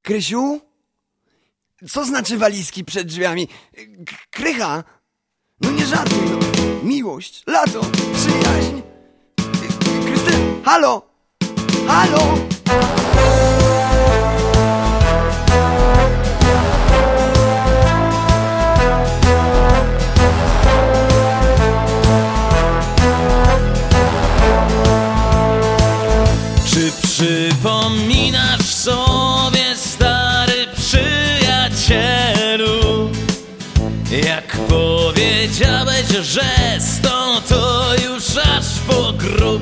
Krysiu? Co znaczy walizki przed drzwiami? Krycha? No nie żartuj, no. Miłość, lato, przyjaźń. Krystyna, halo? Halo? Czy przypominasz sobie, stary przyjacielu, jak powiedziałeś, że stąd to już aż po grób?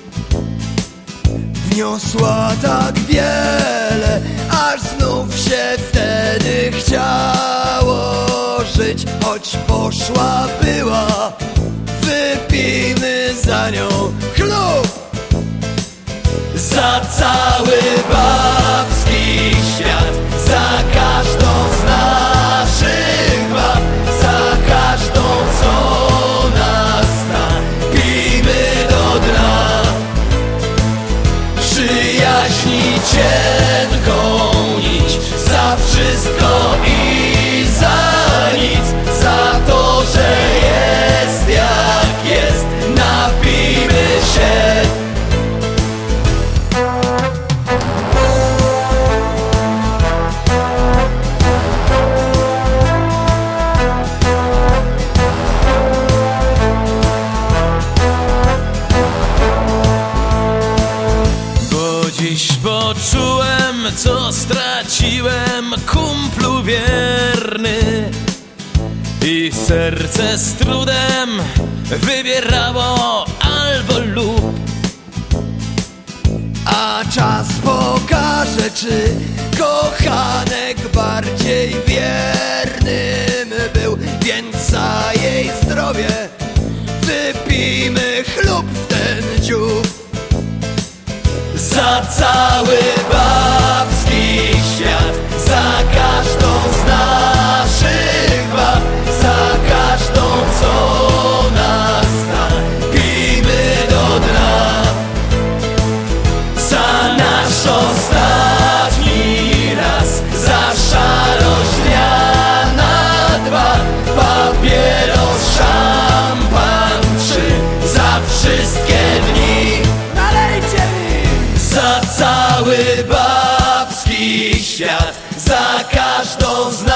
Wniosła tak wiele, aż znów się wtedy chciało żyć. Choć poszła była, wypijmy za nią chlub. Za cały babski świat, za każdą z naszych bab, za każdą, co nas zna, pijmy do dna. Przyjaźni cienką nić, za wszystko i za nic, za to, że jest jak jest, napijmy się. Dziś poczułem, co straciłem, kumplu wierny, i serce z trudem wybierało albo lub. A czas pokaże, czy kochanek bardziej wiernym był. Więc za jej zdrowie wypijmy chlub w ten dziób. Za cały babski świat, za każdą z naszych bab, za każdą, co nas zna, pijmy do dna. Za nasz ostatni raz, za szarość dnia na dwa, papieros, szampan, trzy, za wszystkie dni. Nalejcie mi! Za cały babski świat, za każdą z nas.